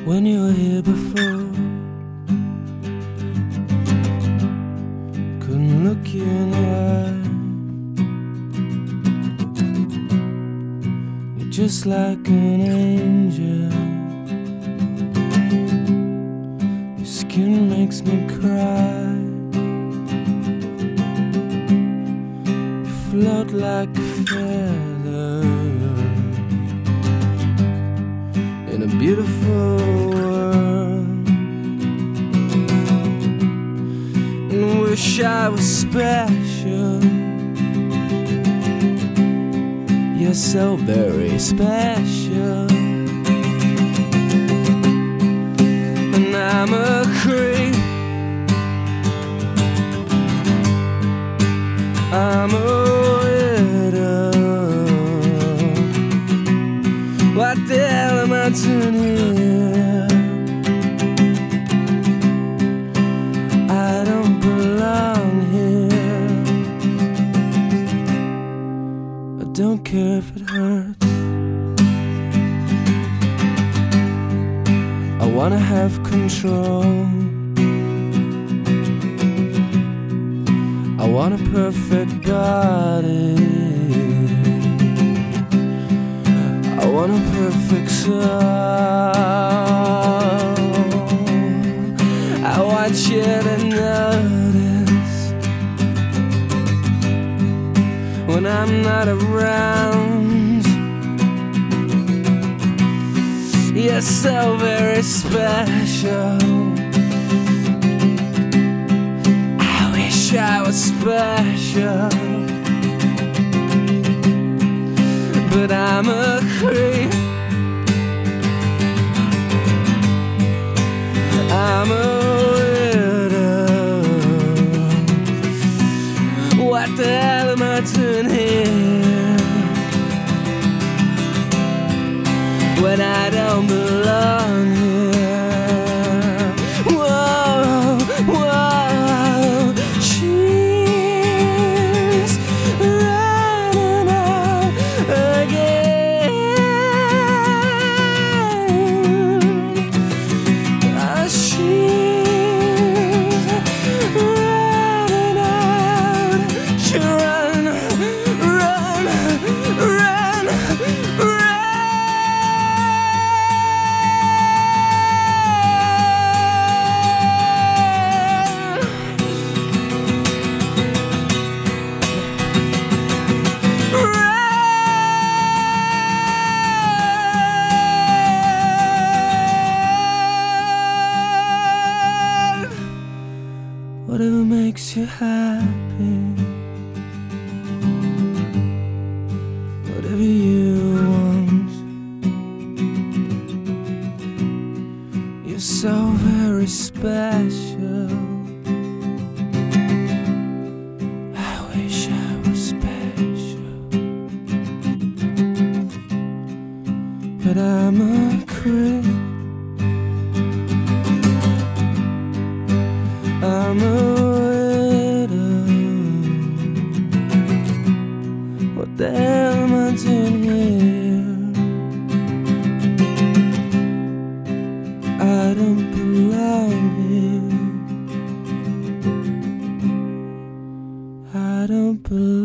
when you were here before. Couldn't look you in the eye. You're just like an angel. Your skin makes me cry. You float like a feather in a beautiful world. And wish I was special. You're so very special. And I'm a creep. I'm a widow. What the hell am I doing here? I don't belong here. I don't care if it hurts. I wanna have control. I want a perfect body. I want a perfect soul. I want you to notice when I'm not around. You're so very special. I was special, but I'm a creep. I'm a widow. What the hell am I doing here when I don't belong here? Whoa, whoa. Whatever makes you happy, whatever you want. You're so very special. I wish I was special, but I'm a creep. I'm a widow. What the hell am I doing here? I don't belong here. I don't belong.